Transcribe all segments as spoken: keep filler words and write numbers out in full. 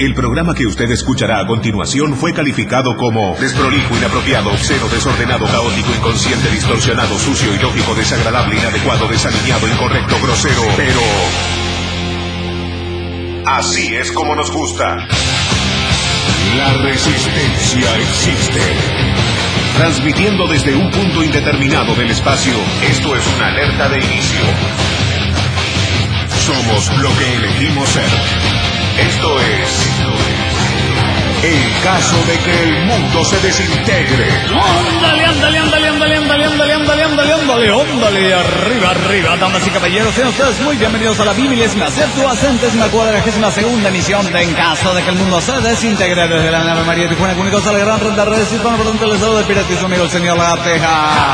El programa que usted escuchará a continuación fue calificado como desprolijo, inapropiado, obsceno, desordenado, caótico, inconsciente, distorsionado, sucio, ilógico, desagradable, inadecuado, desaliñado, incorrecto, grosero, pero... así es como nos gusta. La resistencia existe. Transmitiendo desde un punto indeterminado del espacio, esto es una alerta de inicio. Somos lo que elegimos ser. Esto es... el caso de que el mundo se desintegre. Ándale, ándale, ándale, ándale, ándale, ándale, ándale, ándale, ándale, ándale, arriba, arriba, damas y caballeros, sean ustedes muy bienvenidos a la bimilésima, septuagésima, cuadragésima segunda emisión de En caso de que el mundo se desintegre, desde la nave María Tijuana, comunicados a la gran red de redes hispano, por tanto les saludo del pirata y su amigo el señor Lagarteja.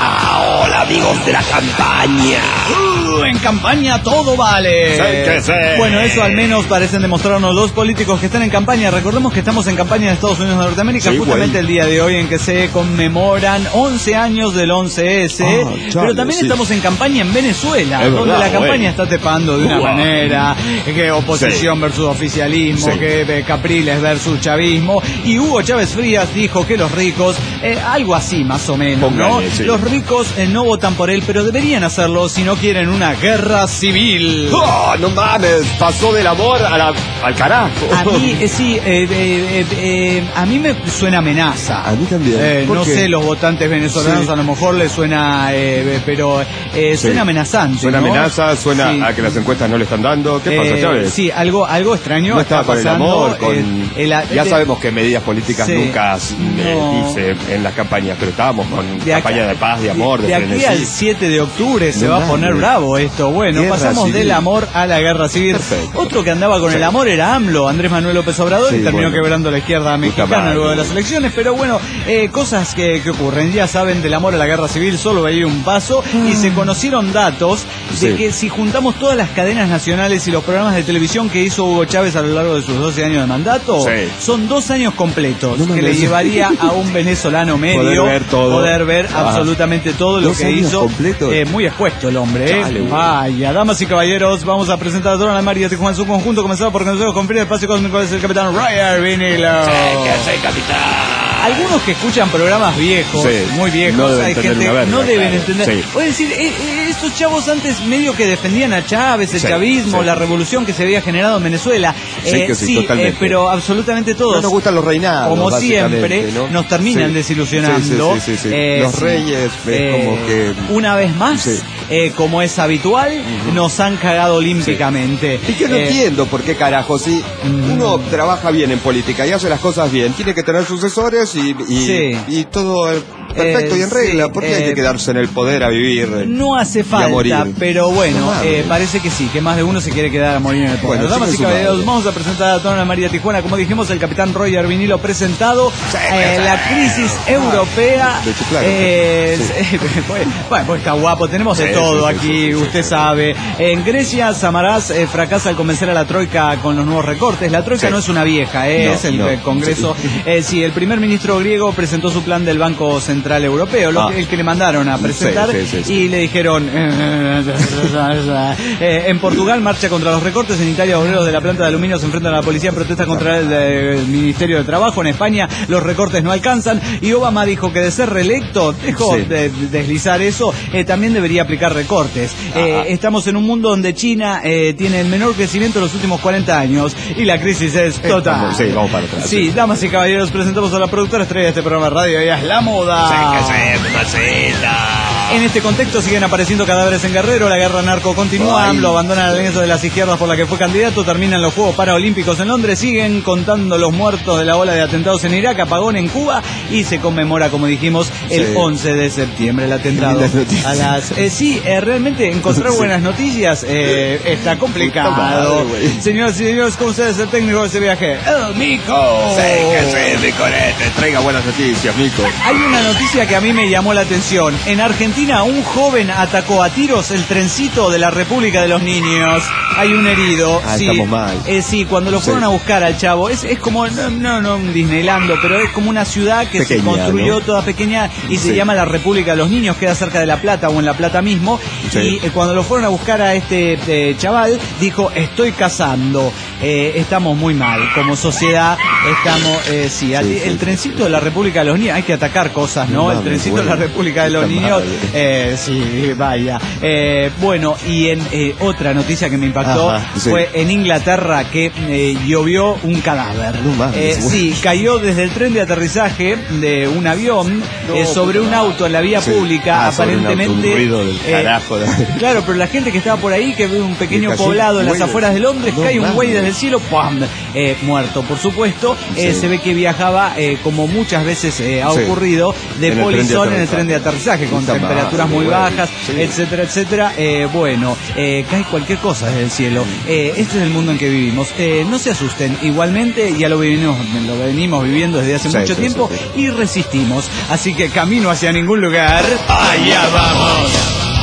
Ah, hola amigos de la campaña. Uh, en campaña todo vale. Sí, que sí. Bueno, eso al menos parecen demostrarnos los políticos que están en campaña. Recordemos que estamos en campaña en Estados Unidos de Norteamérica, sí, justamente güey. El día de hoy en que se conmemoran once años del once ese, oh, chale, pero también sí. Estamos en campaña en Venezuela, es donde verdad, la campaña güey. Está tepando de una uh, manera, que oposición sí. versus oficialismo, sí. que Capriles versus chavismo, y Hugo Chávez Frías dijo que los ricos, eh, algo así más o menos, Póngale, ¿no? Sí. Los ricos eh, no votan por él, pero deberían hacerlo si no quieren una guerra civil. Oh, no mames, pasó del amor a la, al carajo. A mí, eh, sí, eh, eh, eh, Eh, a mí me suena amenaza. A mí también. Eh, no qué? sé, los votantes venezolanos sí. a lo mejor les suena, eh, pero eh, suena sí. amenazante. Suena ¿no? amenaza, suena sí. a que las encuestas no le están dando. ¿Qué pasa, eh, Chávez? Sí, algo, algo extraño. No está, está con pasando, el amor, con... Eh, el, ya de... sabemos que medidas políticas sí. nunca eh, no. dice en las campañas, pero estábamos con de campaña acá, de paz, de amor, de, de, de frenesí. aquí al siete de octubre se no va a nada, poner güey. bravo esto. Bueno, guerra pasamos civil. Del amor a la guerra civil. Perfecto. Otro que andaba con sí. el amor era AMLO, Andrés Manuel López Obrador, sí, y terminó bueno. quebrando la izquierda mexicana luego de las elecciones, pero bueno, eh, cosas que, que ocurren, ya saben, del amor a la guerra civil solo va a ir un paso, mm. y se conocieron datos de sí. que si juntamos todas las cadenas nacionales y los programas de televisión que hizo Hugo Chávez a lo largo de sus doce años de mandato, sí. son dos años completos, no que le llevaría a un venezolano medio poder ver, todo. Poder ver ah. absolutamente todo lo que hizo. Eh, muy expuesto el hombre, Chale, eh. Vaya, damas y caballeros, vamos a presentar a toda la María Tijuana en su conjunto, comenzado por nosotros con Frida Espacio Cósmico, es el capitán Roger Vinilo. Sí, que sí, capitán. Algunos que escuchan programas viejos, sí, muy viejos, no deben hay gente verga, no deben claro, entender. Sí. Voy a decir, eh, eh, estos chavos antes medio que defendían a Chávez, el sí, chavismo, sí. la revolución que se había generado en Venezuela. Sí, eh, que sí, sí totalmente. Eh, pero absolutamente todos. No nos gustan los reinados. Como siempre, ¿no? nos terminan sí. desilusionando. Sí, sí, sí, sí, sí. Eh, los reyes, eh, como que... Una vez más, sí. eh, como es habitual, uh-huh. nos han cagado olímpicamente. Sí. Y yo no eh, entiendo por qué carajo, si uh-huh. uno trabaja bien en política y hace las cosas bien, tiene que tener sucesores y... y sí. Y todo perfecto eh, y en regla. ¿Por qué eh, hay que quedarse en el poder a vivir? No hace falta, pero bueno, no eh, parece que sí, que más de uno se quiere quedar a morir en el poder. Bueno, damas y caballeros, vamos a presentar a toda la María Tijuana. Como dijimos, el capitán Roger Vinilo presentado. Sí, eh, sí, la crisis sí. europea. De hecho, claro, eh, sí. Bueno, pues está guapo. Tenemos sí, de todo sí, sí, aquí, sí, sí, usted sí, sabe. En Grecia, Samaras eh, fracasa al convencer a la Troika con los nuevos recortes. La Troika sí. no es una vieja, eh, no, es el, no. el Congreso. Sí. Eh, sí, el primer ministro griego presentó su plan del Banco Central Europeo, lo ah. que, el que le mandaron a presentar, sí, sí, sí, sí. y le dijeron eh, en Portugal marcha contra los recortes, en Italia obreros de la planta de aluminio se enfrentan a la policía en protesta contra el, el Ministerio de Trabajo, en España los recortes no alcanzan, y Obama dijo que de ser reelecto, dejó sí. de, de deslizar eso, eh, también debería aplicar recortes. Eh, estamos en un mundo donde China eh, tiene el menor crecimiento de los últimos cuarenta años y la crisis es total. Sí, vamos para atrás. Sí, damas y caballeros, presentamos a la productora estrella de este programa de radio, ella es La Moda. Sí, que sí, Marcela. En este contexto siguen apareciendo cadáveres en Guerrero, la guerra narco continúa, AMLO abandona la alianza de las izquierdas por la que fue candidato, terminan los Juegos Paralímpicos en Londres, siguen contando los muertos de la ola de atentados en Irak, apagón en Cuba y se conmemora, como dijimos, el sí. once de septiembre, el atentado a las... Eh, sí, eh, realmente encontrar sí. buenas noticias eh, está complicado. Madre, señoras y señores, con ustedes el técnico de ese viaje, el Mico. Sí, que sí, Mico, te traiga buenas noticias, Mico. Hay una noticia que a mí me llamó la atención. En Argentina Argentina, un joven atacó a tiros el trencito de la República de los Niños. Hay un herido. Ah, sí. Estamos mal. Eh, sí, cuando lo fueron sí. a buscar al chavo, es, es como, no, no, no un Disneylando, pero es como una ciudad que pequeña, se construyó, ¿no? Toda pequeña y sí. se llama la República de los Niños, queda cerca de La Plata o en La Plata mismo. Sí. Y eh, cuando lo fueron a buscar a este eh, chaval, dijo, estoy cazando. Eh, estamos muy mal, como sociedad, estamos, eh, sí, sí, el, sí, el trencito de la República de los Niños, hay que atacar cosas, ¿no? no el trencito bueno. de la República de los Está Niños, eh, sí, vaya. Eh, bueno, y en eh, otra noticia que me impactó Ajá, sí. fue en Inglaterra que eh, llovió un cadáver. No mames, eh, bueno. Sí, cayó desde el tren de aterrizaje de un avión no, eh, sobre un auto en la vía sí. pública, ah, aparentemente. Un, auto, un ruido del eh, carajo. Claro, pero la gente que estaba por ahí, que ve un pequeño poblado en las afueras de Londres, no, cae un güey desde el cielo, ¡pam! Eh, muerto, por supuesto. Eh, sí. Se ve que viajaba, eh, como muchas veces eh, ha sí. ocurrido, de en polizón en el tren de aterrizaje, con Está temperaturas mal, muy bueno. bajas, sí. etcétera, etcétera. Eh, bueno, eh, cae cualquier cosa desde el cielo. Eh, este es el mundo en que vivimos. Eh, no se asusten, igualmente ya lo venimos, lo venimos viviendo desde hace sí, mucho sí, tiempo sí, sí. y resistimos. Así que camino hacia ningún lugar. ¡Allá vamos!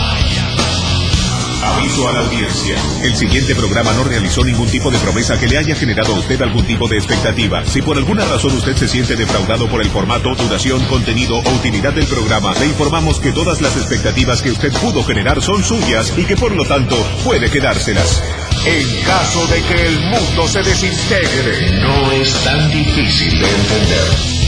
Aviso a la audiencia. El siguiente programa no realizó ningún tipo de promesa que le haya generado a usted algún tipo de expectativa. Si por alguna razón usted se siente defraudado por el formato, duración, contenido o utilidad del programa, le informamos que todas las expectativas que usted pudo generar son suyas y que por lo tanto puede quedárselas. En caso de que el mundo se desintegre, no es tan difícil de entender.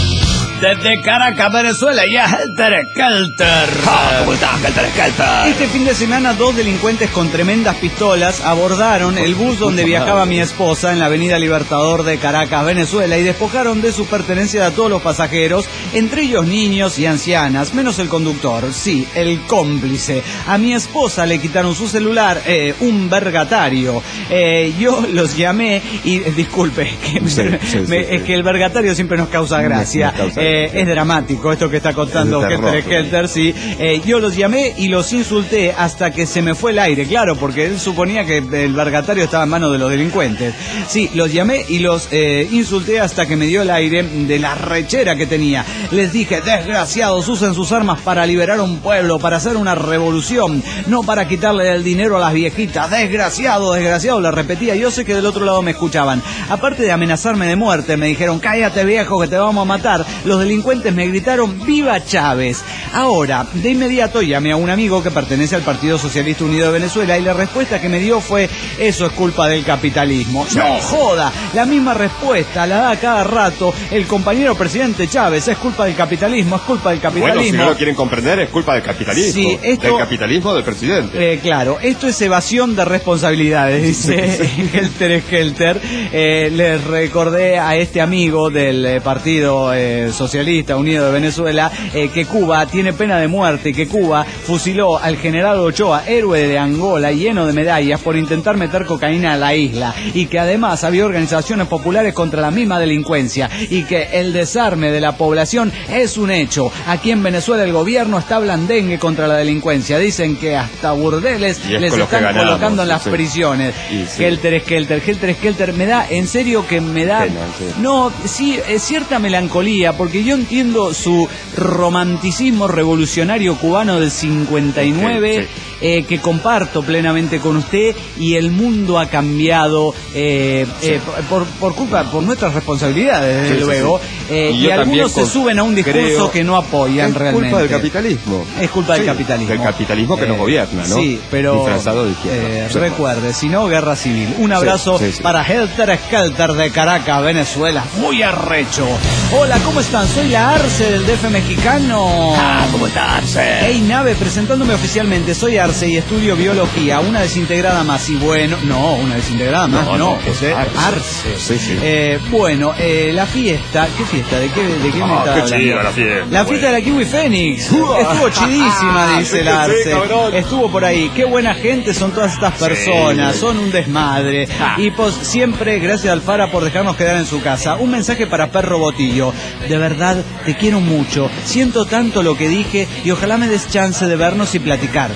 Desde Caracas, Venezuela, ya Helter Skelter. Ah, ¿cómo estás, Helter Skelter? Este fin de semana, dos delincuentes con tremendas pistolas abordaron el bus donde viajaba mi esposa en la avenida Libertador de Caracas, Venezuela, y despojaron de sus pertenencias a todos los pasajeros, entre ellos niños y ancianas, menos el conductor, sí, el cómplice. A mi esposa le quitaron su celular, eh, un vergatario. Eh, yo los llamé y, eh, disculpe, que me, sí, sí, me, sí, es sí. que el vergatario siempre nos causa gracia. Me, me causa eh, Eh, es dramático esto que está contando Helter Skelter, sí. Eh, yo los llamé y los insulté hasta que se me fue el aire, claro, porque él suponía que el vergatario estaba en manos de los delincuentes. Sí, los llamé y los eh, insulté hasta que me dio el aire de la rechera que tenía. Les dije, desgraciados, usen sus armas para liberar un pueblo, para hacer una revolución, no para quitarle el dinero a las viejitas. Desgraciado, desgraciado, le repetía. Yo sé que del otro lado me escuchaban. Aparte de amenazarme de muerte, me dijeron, cállate viejo que te vamos a matar. Los delincuentes me gritaron ¡Viva Chávez! Ahora, de inmediato llamé a un amigo que pertenece al Partido Socialista Unido de Venezuela y la respuesta que me dio fue, eso es culpa del capitalismo. ¡No joda! La misma respuesta la da cada rato el compañero presidente Chávez. Es culpa del capitalismo, es culpa del capitalismo. Bueno, si no lo quieren comprender, es culpa del capitalismo. Sí, esto, del capitalismo del presidente. Eh, claro, esto es evasión de responsabilidades, dice Helter Skelter. Eh, les recordé a este amigo del eh, Partido eh, Socialista Unido de Venezuela eh, que Cuba tiene pena de muerte y que Cuba fusiló al general Ochoa, héroe de Angola, lleno de medallas por intentar meter cocaína a la isla, y que además había organizaciones populares contra la misma delincuencia, y que el desarme de la población es un hecho. Aquí en Venezuela el gobierno está blandengue contra la delincuencia. Dicen que hasta burdeles les están ganamos, colocando en las sí. prisiones. Sí. Helter Skelter, Helter Skelter, me da, en serio que me da, pena, sí. no, sí, es cierta melancolía, porque yo entiendo su romanticismo revolucionario cubano del cincuenta y nueve, sí, sí. Eh, que comparto plenamente con usted, y el mundo ha cambiado eh, sí. eh, por, por culpa, por nuestras responsabilidades, desde sí, luego, sí, sí. Eh, y, y algunos se suben a un discurso que no apoyan es realmente. Es culpa del capitalismo. Es culpa sí, del capitalismo. Del capitalismo que eh, nos gobierna, ¿no? Sí, pero disfrazado de izquierda. Eh, sí. Recuerde, si no, guerra civil. Un abrazo sí, sí, sí. para Helter Skelter de Caracas, Venezuela. Muy arrecho. Hola, ¿cómo están? Soy la Arce del D F mexicano. Ah, ¿cómo está Arce? Hey, nave, presentándome oficialmente. Soy Arce y estudio biología. Una desintegrada más. Y bueno, no, una desintegrada más, no. no, no es Arce. Arce. Sí, sí. Eh, bueno, eh, la fiesta. ¿Qué fiesta? ¿De qué, de qué oh, me está hablando? Chida, la fiesta. La fiesta de la Kiwi Fénix. Estuvo chidísima, dice el Arce. Estuvo por ahí. Qué buena gente son todas estas personas. Sí. Son un desmadre. Ah. Y pues siempre, gracias Alfara por dejarnos quedar en su casa. Un mensaje para Perro Botillo. De verdad, te quiero mucho. Siento tanto lo que dije y ojalá me des chance de vernos y platicar, ¿vale?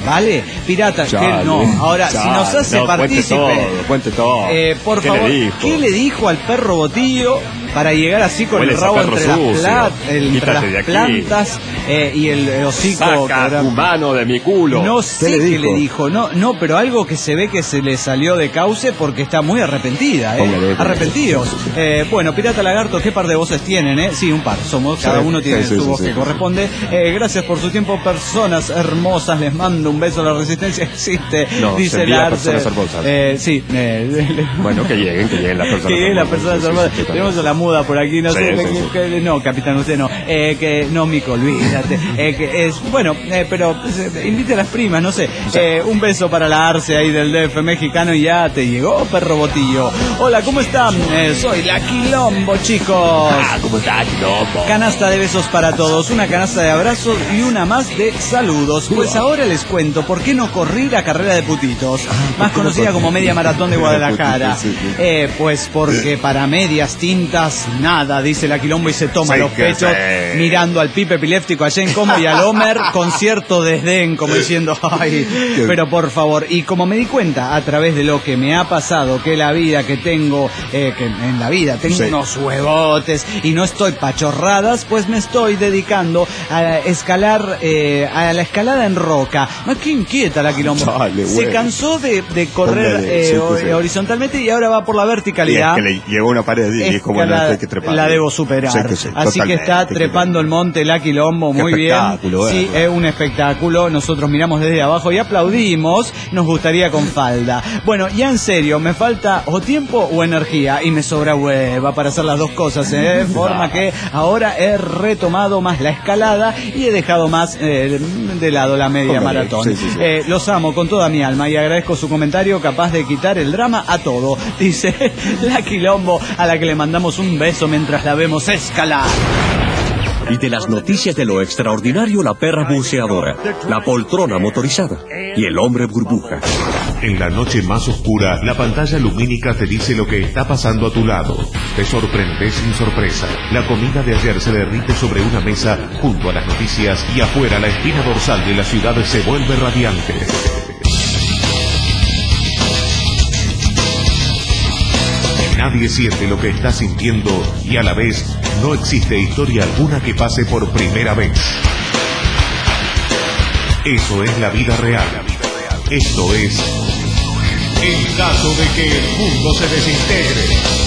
Pirata, Chale, que no, ahora, chale, si nos hace no, partícipe, cuente todo, cuente todo. Eh, por ¿Qué favor, le dijo? ¿qué le dijo al perro Botillo para llegar así con Huele el ese rabo perro entre las, sucio. pla- el- entre Quítate las de aquí. plantas eh, y el, el hocico? Saca que- tu mano de mi culo. No sé ¿Qué qué le le, dijo? dijo, no, no, pero algo que se ve que se le salió de cauce porque está muy arrepentida, ¿eh? Póngale, póngale. Arrepentidos. Eh, bueno, Pirata Lagarto, ¿qué par de voces tienen, eh? Sí, un par, somos, cada Sí, uno tiene sí, sí, su sí, voz sí. que corresponde. Eh, gracias por su tiempo, personas hermosas, les mando un beso, la resistencia existe, No, se dice envía a Lars. personas hermosas. Eh, sí, eh, Bueno, que lleguen, que lleguen las personas que lleguen las hermosas. personas Sí, sí, hermosas. sí, sí, Tenemos a la muda por aquí, no Sí, sé, sí, que- sí. que- no, capitán, usted no. Eh, que no, Mico, olvídate. Eh, que es, bueno, eh, pero eh, invite a las primas, no sé. Eh, un beso para la Arce ahí del D F mexicano y ya te llegó, perro Botillo. Hola, ¿cómo están? Eh, soy la Quilombo, chicos. Ah, ¿cómo está, Quilombo? Canasta de besos para todos, una canasta de abrazos y una más de saludos. Pues ahora les cuento por qué no corrí la carrera de putitos, más conocida como media maratón de Guadalajara. Sí, sí. Eh, pues porque para medias tintas nada, dice la Quilombo y se toma Sí, los que pechos sí. mirando al pipe epiléptico allá en Como y al Homer con cierto desdén, como diciendo, ay, pero por favor. Y como me di cuenta a través de lo que me ha pasado, que la vida que tengo, eh, que en la vida tengo Sí. unos huevotes y no estoy pachorradas, pues me estoy dedicando a escalar, eh, a la escalada en roca. Más que inquieta la Quilombo. Dale, Se bueno. cansó de, de correr Póngale, eh, sí, o- sí, sí. horizontalmente y ahora va por la Y es verticalidad. que le llegó una pared y dijo, bueno, Escalada, esto hay que trepar. la debo superar. Sí, que sí, Así que está totalmente, trepando el monte la Quilombo, Qué muy bien. espectáculo, Sí, ¿verdad? es un espectáculo. Nosotros miramos desde abajo y aplaudimos. Nos gustaría con falda. Bueno, ya en serio, me falta o tiempo o energía y me sobra hueva para hacer las dos cosas, ¿eh? de forma que ahora he retomado más la escalada y he dejado más eh, de lado la media Póngale, maratón. sí, sí, sí. Eh, los amo con toda mi alma y agradezco su comentario capaz de quitar el drama a todo, dice la Quilombo, a la que le mandamos un beso mientras la vemos escalar. Y de las noticias de lo extraordinario, la perra buceadora, la poltrona motorizada y el hombre burbuja. En la noche más oscura, la pantalla lumínica te dice lo que está pasando a tu lado. Te sorprende sin sorpresa. La comida de ayer se derrite sobre una mesa junto a las noticias y afuera la espina dorsal de la ciudad se vuelve radiante. Nadie siente lo que está sintiendo y a la vez no existe historia alguna que pase por primera vez. Eso es la vida real. Esto es en caso de que el mundo se desintegre.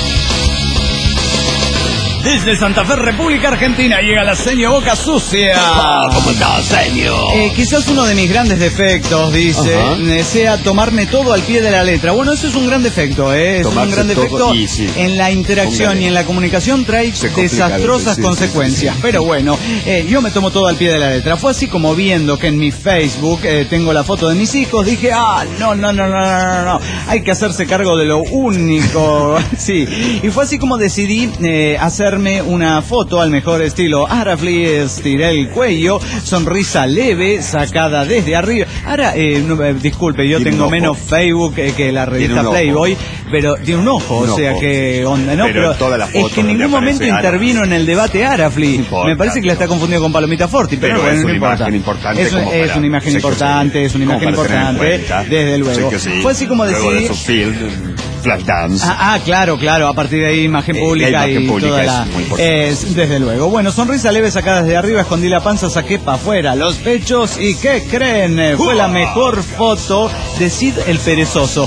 Desde Santa Fe, República Argentina, llega la seño Boca Sucia. ¿Cómo está, señor? Eh, quizás uno de mis grandes defectos, dice, Ajá. eh, sea tomarme todo al pie de la letra. Bueno, eso es un gran defecto, ¿eh? Es Tomarse un gran todo defecto y sí. en la interacción Póngale. y en la comunicación trae Se complica a desastrosas veces, sí, consecuencias. sí, sí, sí. Pero bueno, eh, yo me tomo todo al pie de la letra. Fue así como viendo que en mi Facebook eh, tengo la foto de mis hijos, dije, ah, no, no, no, no, no, no, no. Hay que hacerse cargo de lo único. Sí. Y fue así como decidí eh, hacerme una foto al mejor estilo Arafli, estiré el cuello, sonrisa leve, sacada desde arriba. Ahora, eh, no, eh, disculpe, yo Tiene tengo un ojo. menos Facebook eh, que la revista un ojo. Playboy, pero tiene un ojo, Un o sea ojo, que sí. onda, ¿no? Pero en todas las es fotos que en donde ningún momento aparece intervino en el debate Arafli. No importa, Me parece que la está no. confundido con Palomita Forti, pero, Pero bueno, es no una importa. imagen importante Es, un- como es para- una imagen sí que importante, sí. es una Como imagen para tener en importante, cuenta. desde luego. Sí que sí. Fue así como Luego de decidí... su film, Flashdance. Ah, ah, claro, claro, a partir de ahí imagen Eh, pública la imagen y pública toda es la... muy importante. eh, desde luego. Bueno, sonrisa leve sacada desde arriba, escondí la panza, saqué para afuera los pechos y ¿qué creen? Eh, Fue la mejor foto de Sid el Perezoso.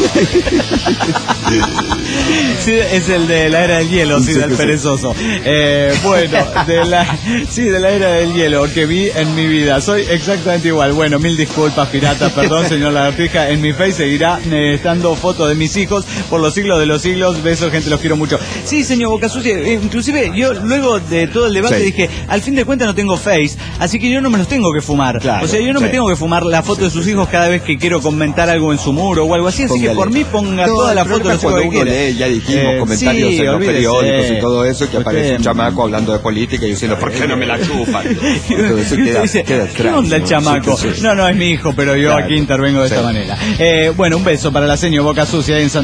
Sí, es el de la era del hielo, Sid Sí, el sí. Perezoso. Eh, bueno, de la, sí, de la era del hielo que vi en mi vida. Soy exactamente igual. Bueno, mil disculpas, pirata, perdón, señor Lagartija. En mi Face seguirá eh, estando foto de mis hijos por los siglos de los siglos. Besos, gente, los quiero mucho. Sí, señor Boca Sucia, eh, inclusive yo luego de todo el debate Sí. dije, al fin de cuentas no tengo Face, así que yo no me los tengo que fumar. Claro, o sea, yo no me sí. tengo que fumar la foto de sus hijos cada vez que quiero comentar algo en su muro o algo así, así que Póngale. por mí ponga No, toda la el foto de problema los es cuando hijos que uno quiera. lee, ya dijimos, Eh, comentarios sí, en los olvídese. periódicos y todo eso, que aparece Usted- un chamaco hablando de política y diciendo, ¿por qué no me la chupan? Entonces Y usted queda, dice, queda ¿qué extraño, onda el ¿no? chamaco? Sí, sí, sí. No, no, es mi hijo, pero yo Claro. aquí intervengo de Sí. esta manera. Eh, bueno, un beso para la señora Boca Sucia ahí en Santa Fe.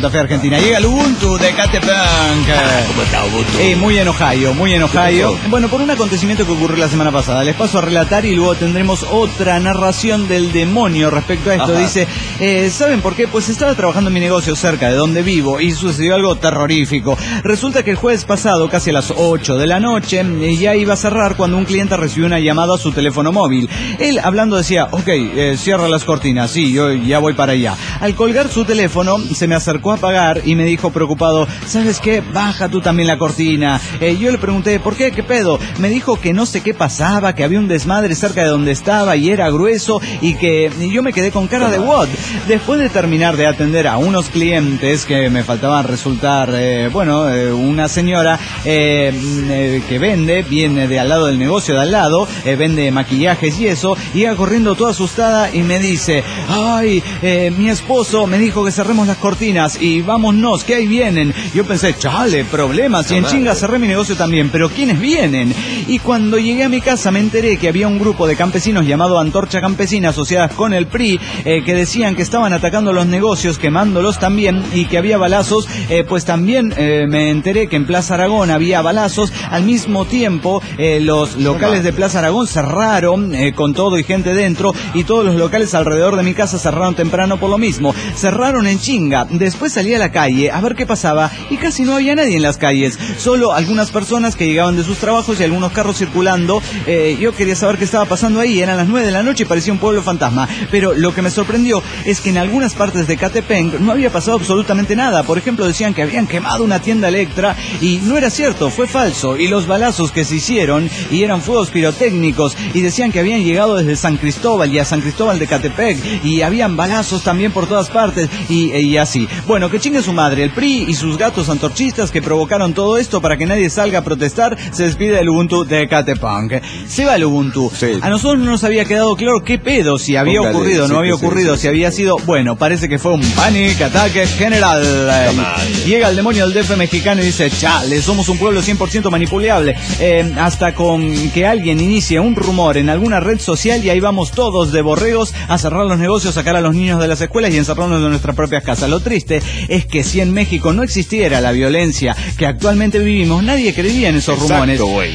Santa Fe, Argentina. Llega el Ubuntu de Catepunk. ¿Cómo está Ubuntu? Eh, muy enojado, muy enojado. Bueno, por un acontecimiento que ocurrió la semana pasada. Les paso a relatar y luego tendremos otra narración del demonio respecto a esto. Ajá. Dice, eh, ¿saben por qué? Pues estaba trabajando en mi negocio cerca de donde vivo y sucedió algo terrorífico. Resulta que el jueves pasado, casi a las ocho de la noche, ya iba a cerrar cuando un cliente recibió una llamada a su teléfono móvil. Él, hablando, decía, ok, eh, cierra las cortinas, sí, yo ya voy para allá. Al colgar su teléfono, se me acercó a pagar y me dijo preocupado, ¿sabes qué? Baja tú también la cortina. Eh, yo le pregunté, ¿por qué? ¿Qué pedo? Me dijo que no sé qué pasaba, que había un desmadre cerca de donde estaba y era grueso y que yo me quedé con cara de what. Después de terminar de atender a unos clientes que me faltaban resultar, eh, bueno, eh, una señora eh, eh, que vende, viene de al lado del negocio de al lado, eh, vende maquillajes y eso, y iba corriendo toda asustada y me dice, ay, eh, mi esposo me dijo que cerremos las cortinas y vámonos, que ahí vienen. Yo pensé, chale, problemas, y en chinga cerré mi negocio también, pero ¿quiénes vienen? Y cuando llegué a mi casa me enteré que había un grupo de campesinos llamado Antorcha Campesina asociadas con el P R I, eh, que decían que estaban atacando los negocios, quemándolos también, y que había balazos. Eh, pues también eh, me enteré que en Plaza Aragón había balazos. Al mismo tiempo, eh, los locales de Plaza Aragón cerraron eh, con todo y gente dentro, y todos los locales alrededor de mi casa cerraron temprano por lo mismo. Cerraron en chinga. Después salí a la calle a ver qué pasaba y casi no había nadie en las calles, solo algunas personas que llegaban de sus trabajos y algunos carros circulando. Eh, yo quería saber qué estaba pasando ahí. Eran las nueve de la noche y parecía un pueblo fantasma. Pero lo que me sorprendió es que en algunas partes de Catepunk no había pasado absolutamente nada. Por ejemplo, decían que habían quemado una tienda Electra y no era cierto, fue falso. Y los balazos que se hicieron y eran fuegos pirotécnicos, y decían que habían llegado desde San Cristóbal y a San Cristóbal de Catepec, y habían balazos también por todas partes y, y así. Bueno, que chingue su madre, el P R I y sus gatos antorchistas que provocaron todo esto para que nadie salga a protestar. Se despide el Ubuntu de Catepunk. Se va el Ubuntu. Sí. A nosotros no nos había quedado claro qué pedo, si había Póngale, ocurrido, sí, no había sí, ocurrido, sí, si sí, había sí. sido, bueno, parece que fue un panic ataque general. Llega el demonio del D F mexicano y dice, chale, somos un pueblo cien por ciento manipulable. Eh, hasta con que alguien inicie un rumor en alguna red social y ahí vamos todos de borregos a cerrar los negocios, sacar a los niños de las escuelas y encerrarnos en nuestras propias casas. Lo triste es que si en México no existiera la violencia que actualmente vivimos, nadie creería en esos Exacto, rumores. Wey.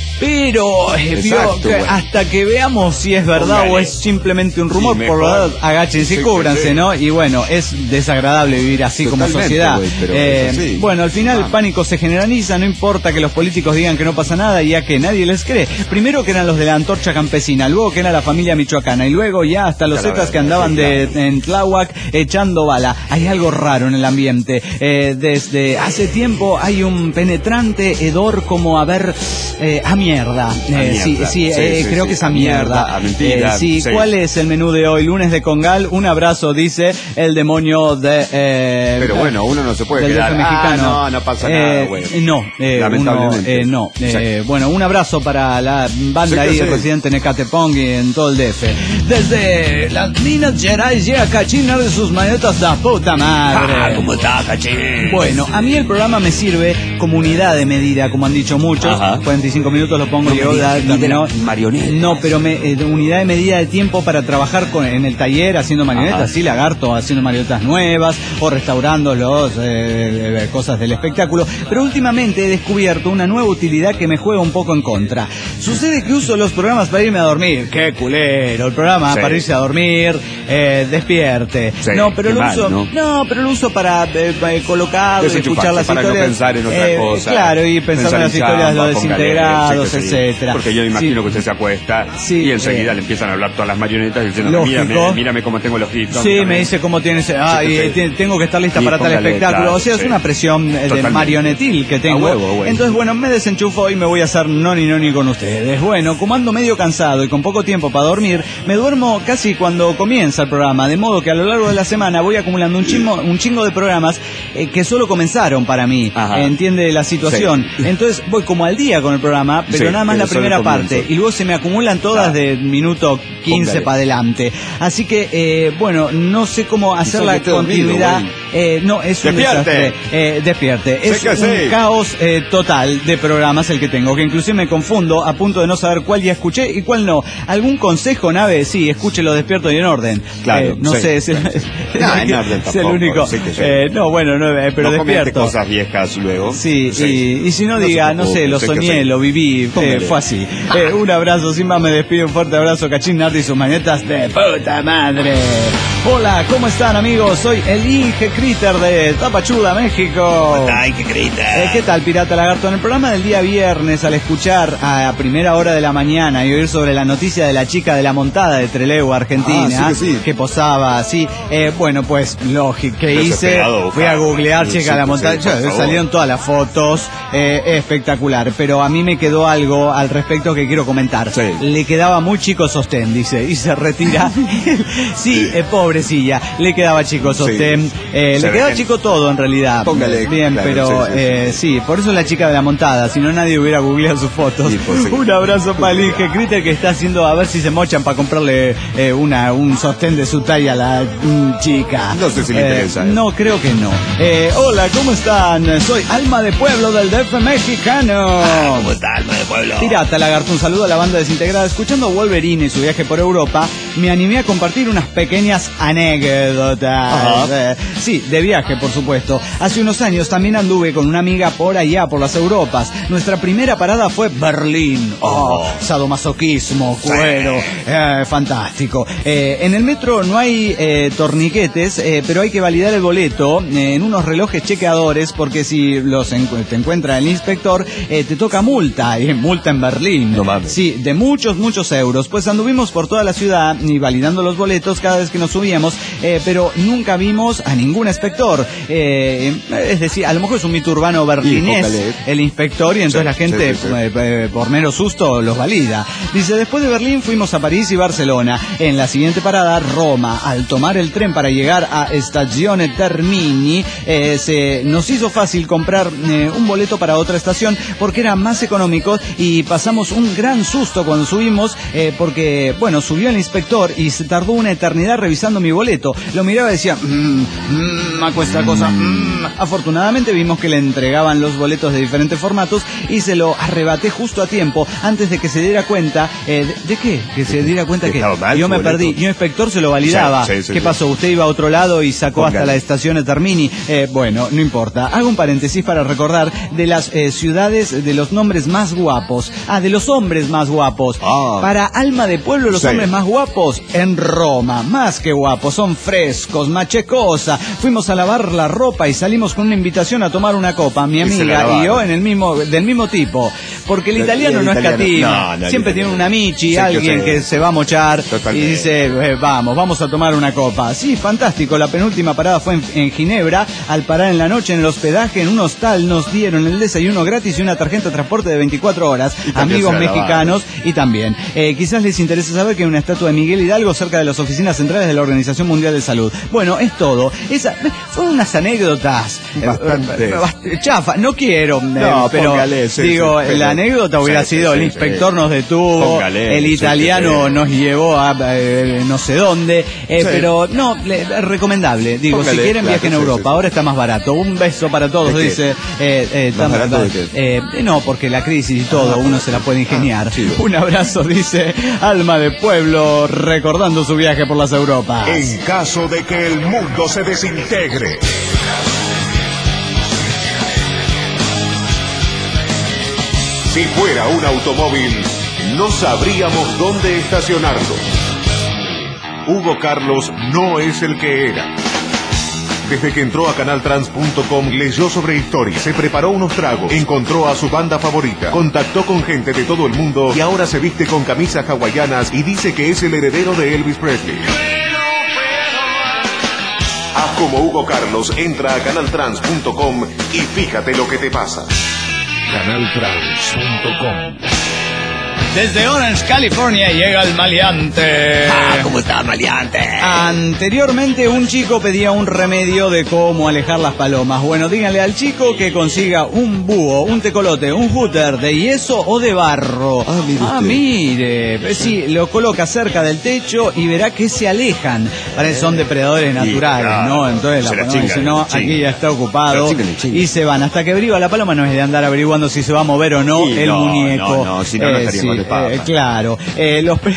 Pero eh, Exacto, vio, que bueno. hasta que veamos si es verdad Póngale. o es simplemente un rumor, sí, por lo tanto, agáchense y sí, cúbranse, sí. ¿no? Y bueno, es desagradable vivir así Totalmente, como sociedad. Wey, pero eh, bueno, al final ah. el pánico se generaliza, no importa que los políticos digan que no pasa nada, ya que nadie les cree. Primero que eran los de la Antorcha Campesina, luego que era la familia michoacana, y luego ya hasta los zetas que andaban de, en Tláhuac echando bala. Hay algo raro en el ambiente. Eh, desde hace tiempo hay un penetrante hedor como a ver, eh, a mierda. Eh, sí, sí, sí, eh, sí, creo sí, que es a mierda. mierda, a mentira, eh, sí, sí, ¿cuál es el menú de hoy? Lunes de Congal, un abrazo, dice el demonio de... Eh, Pero bueno, uno no se puede quedar, ah, no, no pasa eh, nada, güey. No, eh, lamentablemente. Uno, eh, no, eh, bueno, un abrazo para la banda ahí, el presidente Necatepong y en todo el D F. Desde las Minas Gerais llega Cachín de sus manetas de puta madre. Ah, ¿cómo está, Cachín? Bueno, a mí el programa me sirve como unidad de medida, como han dicho muchos. Ajá. cuarenta y cinco minutos lo pongo yo, da, da, no, marionetas. No, pero me, eh, unidad de medida de tiempo para trabajar con, en el taller haciendo marionetas, Ajá. sí, lagarto, haciendo marionetas nuevas o restaurando los eh, cosas del espectáculo. Pero últimamente he descubierto una nueva utilidad que me juega un poco en contra. Sucede que uso los programas para irme a dormir. ¡Qué culero! El programa sí. para irse a dormir, eh, despierte. Sí, no, pero lo mal, uso, ¿no? no, pero lo uso para eh, colocar, escuchar las para historias. No pensar en otra eh, cosa. Claro, y pensar en las historias de los desintegrados, sí, etcétera. Porque yo imagino sí. que usted se acuesta sí, y enseguida eh, le empiezan a hablar todas las marionetas diciendo, mírame, mírame cómo tengo los ojitos. Sí, mírame. me dice cómo tienes, ah, sí, y sí. tengo que estar lista y para tal espectáculo. Claro, o sea, sí. es una presión eh, de marionetil que tengo. Huevo, huevo. Entonces, bueno, me desenchufo y me voy a hacer noni noni con ustedes. Bueno, como ando medio cansado y con poco tiempo para dormir, me duermo casi cuando comienza el programa, de modo que a lo largo de la semana voy acumulando un chingo, un chingo de programas eh, que solo comenzaron para mí. Ajá. ¿Entiende la situación? Sí. Entonces voy como al día con el programa, pero sí, nada más la primera parte. Y luego se me acumulan todas ah. de minuto quince para adelante. Así que, eh, bueno, no sé cómo hacer la continuidad. Dormido, eh, no, es un despierte. desastre. Eh, despierte. Es un sí. caos eh, total de programas el que tengo, que inclusive me confundo a punto de no saber cuál ya escuché y cuál no. ¿Algún consejo, Nave? Sí, escúchelo despierto y en orden. Claro. Eh, no sí, sé, es el, no, en orden es el único. Sí eh, no, bueno, no, eh, pero no despierto. Cosas viejas luego. Sí, sí. Y, y si no, no diga, no sé, lo soñé, lo viví, eh, fue así. Eh, un abrazo, sin más me despido, un fuerte abrazo, Cachín Nardi y sus mañetas de puta madre. Hola, ¿cómo están, amigos? Soy el Inge Critter de Tapachula, México. Hola, Inge Critter. Eh, ¿Qué tal, Pirata Lagarto? En el programa del día viernes, al escuchar a primera hora de la mañana y oír sobre la noticia de la chica de la montada de Trelew, Argentina, ah, sí que, sí. que posaba así, eh, bueno, pues, lógico, ¿qué hice? Fui a googlear chica sí, de la montada, sí, ya, salieron todas las fotos, eh, espectacular, pero a mí me quedó algo al respecto que quiero comentar. Sí. Le quedaba muy chico sostén, dice, y se retira. Sí, eh, pobrecilla, le quedaba chico sostén, sí. eh, le quedaba chico todo en realidad. Póngale. Bien, claro, pero sí, sí, eh, sí. sí, por eso es la chica de la montada, si no nadie hubiera googleado sus fotos. Sí, pues, sí. Un abrazo para el Inge Critter que está haciendo a ver si se mochan para comprarle eh, una un sostén de su talla a la mm, chica. No sé si le eh, interesa. No, creo que no. Eh, hola, ¿cómo están? Soy Alma de Pueblo del D F mexicano. Ah, ¿cómo está, Alma de Pueblo? Pirata Lagarto, un saludo a la banda desintegrada. Escuchando a Wolverine y su viaje por Europa, me animé a compartir unas pequeñas anécdotas. Eh, sí, de viaje, por supuesto. Hace unos años también anduve con una amiga por allá, por las Europas. Nuestra primera parada fue Berlín. Oh, sadomasoquismo, cuero, sí. eh, fantástico. Eh, en el metro no hay eh, torniquetes, eh, pero hay que validar el boleto eh, en unos relojes chequeadores, porque si los encu- te encuentra el inspector, eh, te toca multa, y eh, multa en Berlín. No mames. Sí, de muchos, muchos euros. Pues anduvimos por toda la ciudad y validando los boletos cada vez que nos subíamos, eh, pero nunca vimos a ningún inspector. Eh, es decir, a lo mejor es un mito urbano berlinés el inspector, y entonces sí, la gente, sí, sí, sí. Eh, eh, por mero susto, los valida. Dice, después de Berlín fuimos a París y Barcelona. En la siguiente parada, Roma. Al tomar el tren para llegar a Stazione Termini, eh, se nos hizo fácil comprar eh, un boleto para otra estación porque era más económico, y pasamos un gran susto cuando subimos, eh, porque, bueno, subió el inspector y se tardó una eternidad revisando mi boleto. Lo miraba y decía, mmm, mmm, a cuesta cosa, mmm. Afortunadamente vimos que le entregaban los boletos de diferentes formatos y se lo arrebaté justo a tiempo, antes de que se diera cuenta, eh, de, ¿de qué? Que se diera cuenta que, que yo me perdí, y un inspector se lo validaba. Sí, sí, sí, ¿Qué sí. pasó? ¿Usted iba a otro lado y sacó Póngale. hasta la estación de Termini? Eh, bueno, no importa. Hago un paréntesis para recordar de las eh, ciudades, de los nombres más guapos. Ah, de los hombres más guapos. Ah. Para Alma de Pueblo, los sí. hombres más guapos en Roma. Más que guapos, son frescos, machecosa. Fuimos a lavar la ropa y salimos con una invitación a tomar una copa. Mi amiga y, y yo en el mismo, del mismo tipo. Porque el italiano el, el no italiano. escatima. No, no, Siempre tiene una michi, sí, alguien que, que se va a mochar. Totalmente. Y dice, eh, vamos, vamos a tomar una copa. Sí, fantástico. La penúltima parada fue en, en Ginebra. Al parar en la noche en el hospedaje, en un hostal, nos dieron el desayuno gratis y una tarjeta de transporte de veinticuatro horas. Amigos mexicanos y también. Eh, quizás les interese saber que hay una estatua de Miguel Hidalgo cerca de las oficinas centrales de la Organización Mundial de Salud. Bueno, es todo. Esa, fueron unas anécdotas bastante eh, chafa. No quiero, no, eh, pero póngale, sí, sí, digo, pero, la anécdota hubiera sí, sido sí, el inspector sí, nos detuvo, póngale, el italiano sí, nos llevó a eh, no sé dónde, eh, sí. pero no, le, recomendable. Digo, póngale, si quieren claro, viajen a Europa, sí, sí. ahora está más barato. Un beso para todos, ¿de dice. Eh, eh, ¿Más barato de qué? Eh, no, porque la crisis y todo, uno se la puede ingeniar. Ah, sí, un abrazo, dice Alma de Pueblo, recordando su viaje por las Europas. En caso de que el mundo se desintegre, si fuera un automóvil, no sabríamos dónde estacionarlo. Hugo Carlos no es el que era. Desde que entró a canal trans punto com, leyó sobre historia, se preparó unos tragos, encontró a su banda favorita, contactó con gente de todo el mundo y ahora se viste con camisas hawaianas y dice que es el heredero de Elvis Presley. Haz como Hugo Carlos, entra a canal trans punto com y fíjate lo que te pasa. canal trans punto com Desde Orange, California, llega el maleante. Ah, ¿cómo está, maleante? Anteriormente un chico pedía un remedio de cómo alejar las palomas. Bueno, díganle al chico que consiga un búho, un tecolote, un hooter de yeso o de barro. Ah, mire Ah, usted. mire. Sí, lo coloca cerca del techo y verá que se alejan. Para eso son depredadores naturales, claro. ¿no? Entonces la Se la paloma chingan, dice, no, se la aquí chingan. ya está ocupado. La chingan, la chingan. Y se van. Hasta que abriga la paloma no es de andar averiguando si se va a mover o no Y el no, muñeco. no, no, si no, no estaríamos de papa. eh, claro. Eh, los pre-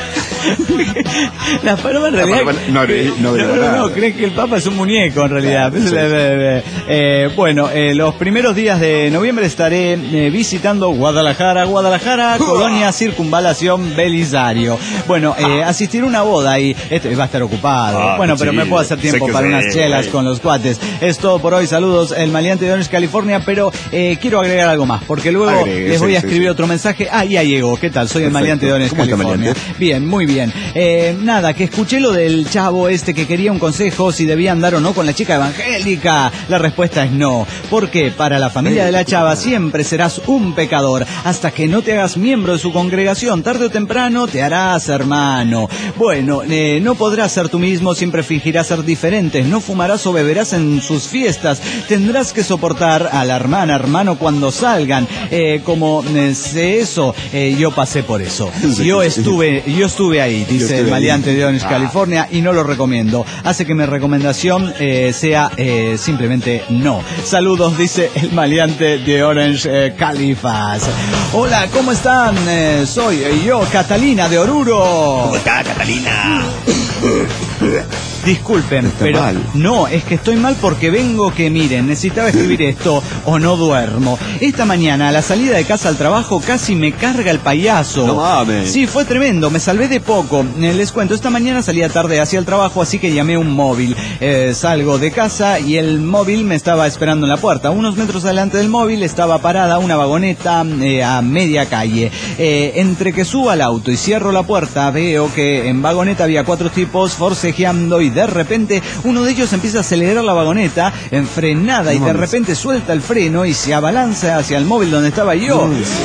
Las palomas en La realidad paloma no- no- no- no, no, no, creen que el Papa es un muñeco en realidad. Sí. Eh, bueno, eh, los primeros días de noviembre estaré eh, visitando Guadalajara, Guadalajara, Colonia Circunvalación Belisario. Bueno, eh, asistiré a una boda y este va a estar ocupado. Ah, bueno, qué pero me chido. puedo hacer tiempo Sé que para sí, unas chelas güey. con los cuates. Es todo por hoy. Saludos, el maleante de Orange, California, pero eh, quiero agregar algo más, porque luego Agregue, les voy sí, a sí, escribir sí. otro mensaje. Ah, ya llegó. ¿Qué tal? Soy el Perfecto. maleante de Orange, ¿Cómo está, California. maleante? Bien, muy bien. Eh, nada, que escuché lo del chavo este que quería un consejo si debía andar o no con la chica evangélica. La respuesta es no. Porque para la familia de la chava siempre serás un pecador. Hasta que no te hagas miembro de su congregación, tarde o temprano te harás hermano. Bueno, eh, no podrás ser tú mismo, siempre fingirás ser diferente. No fumarás o beberás en sus fiestas. Tendrás que soportar a la hermana, hermano, cuando salgan. Eh, como eh, sé eso, eh, yo pasé por eso. Yo estuve, yo estuve ahí, dice estuve el ahí. maleante de Orange, Ah. California, y no lo recomiendo. Hace que mi recomendación eh, sea eh, simplemente no. Saludos, dice el maleante de Orange, eh, Califas. Hola, ¿cómo están? Eh, soy eh, yo, Catalina de Oruro. ¿Cómo está, Catalina? Disculpen, Está pero mal. no, es que estoy mal porque vengo que miren, necesitaba escribir esto o no duermo. Esta mañana a la salida de casa al trabajo casi me carga el payaso. No mames. Sí, fue tremendo, me salvé de poco. Eh, Les cuento, esta mañana salía tarde hacia el trabajo, así que llamé un móvil. Eh, salgo de casa y el móvil me estaba esperando en la puerta. Unos metros adelante del móvil estaba parada una vagoneta eh, a media calle. Eh, entre que subo al auto y cierro la puerta, veo que en vagoneta había cuatro tipos forcejeando y de repente uno de ellos empieza a acelerar la vagoneta en frenada y de repente suelta el freno y se abalanza hacia el móvil donde estaba yo.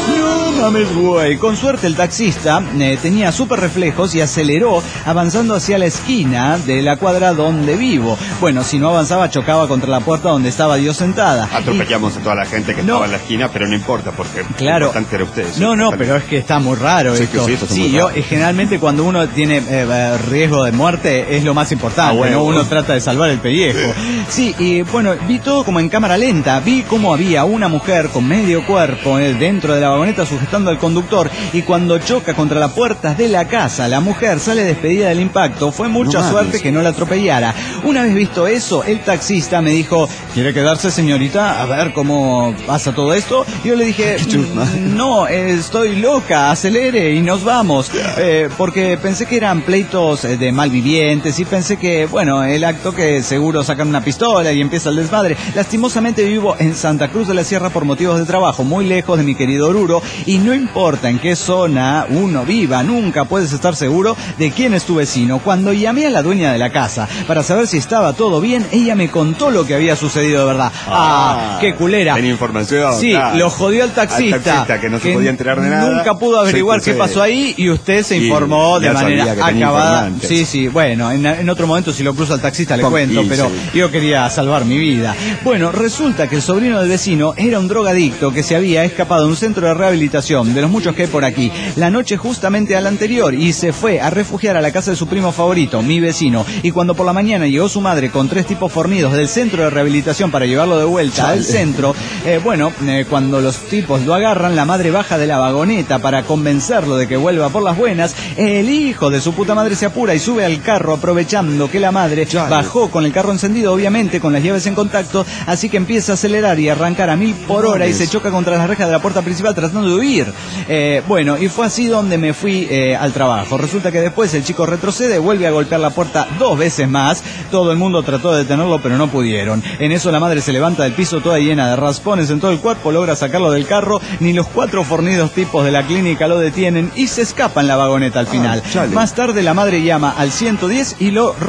No mames, güey. Con suerte el taxista eh, tenía súper reflejos y aceleró avanzando hacia la esquina de la cuadra donde vivo. Bueno, si no avanzaba chocaba contra la puerta donde estaba yo sentada. Atropellamos a toda la gente que No. estaba en la esquina, pero no importa porque Claro. lo importante era usted. No, no, pero es que está muy raro Sí, esto. sí, esto está Sí, muy yo raro. eh, generalmente cuando uno tiene eh, eh, riesgo de muerte es lo más importante, Ah, bueno. ¿no? Uno trata de salvar el pellejo. Sí, y bueno, vi todo como en cámara lenta. Vi cómo había una mujer con medio cuerpo eh, dentro de la vagoneta sujetando al conductor y cuando choca contra las puertas de la casa, la mujer sale despedida del impacto. Fue mucha No suerte mames. que no la atropellara. Una vez visto eso, el taxista me dijo, ¿quiere quedarse, señorita? A ver cómo pasa todo esto. Y yo le dije, "Mm, no, eh, estoy loca, acelere y nos vamos. Eh, porque pensé que eran pleitos eh, de malvivientes y pensé que, bueno, el acto que seguro sacan una pistola y empieza el desmadre. Lastimosamente vivo en Santa Cruz de la Sierra por motivos de trabajo, muy lejos de mi querido Oruro, y no importa en qué zona uno viva, nunca puedes estar seguro de quién es tu vecino. Cuando llamé a la dueña de la casa para saber si estaba todo bien, ella me contó lo que había sucedido de verdad. ¡Ah, qué culera! Tenía información. Sí, claro. lo jodió al taxista. Al taxista que no se podía enterar de nada. Nunca pudo averiguar Sí, qué sí. pasó ahí y usted se Y informó de ya manera sabía que tenía acabada. informantes. Sí, sí, bueno, en, en otro momento si lo cruzo al taxista le Con- cuento, y pero sí. yo quería salvar mi vida. Bueno, resulta que el sobrino del vecino era un drogadicto que se había escapado de un centro de rehabilitación, de los muchos que hay por aquí, la noche justamente a la anterior y se fue a refugiar a la casa de su primo favorito, mi vecino. Y cuando por la mañana llegó su madre con tres tipos fornidos del centro de rehabilitación para llevarlo de vuelta al centro, eh, bueno, eh, cuando los tipos lo agarran, la madre baja de la vagoneta para convencerlo de que vuelva por las buenas. El hijo de su puta madre se apura y sube al carro aprovechando que la madre Chale. bajó con el carro encendido, obviamente con las llaves en contacto, así que empieza a acelerar y arrancar a mil por hora y se choca contra las rejas de la puerta principal tratando de huir. Eh, bueno, y fue así donde me fui eh, al trabajo. Resulta que después el chico retrocede, vuelve a golpear la puerta dos veces más. Todo el mundo trató de detenerlo, pero no pudieron. En eso la madre se levanta del piso toda llena de raspones en todo el cuerpo, logra sacarlo del carro, ni los cuatro fornidos tipos de la clínica lo detienen y se escapa en la vagoneta al final. chale. Más tarde la madre llama al ciento diez y lo